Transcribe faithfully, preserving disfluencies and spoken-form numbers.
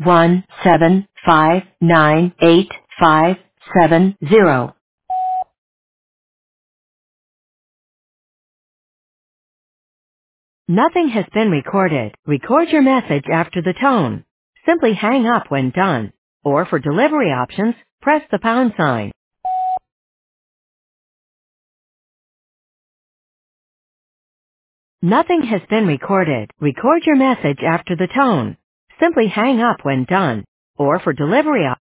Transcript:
one seven five nine eight five seven zero. Nothing has been recorded. Record your message after the tone. Simply hang up when done. Or for delivery options, press the pound sign. Nothing has been recorded. Record your message after the tone. Simply hang up when done. Or for delivery options,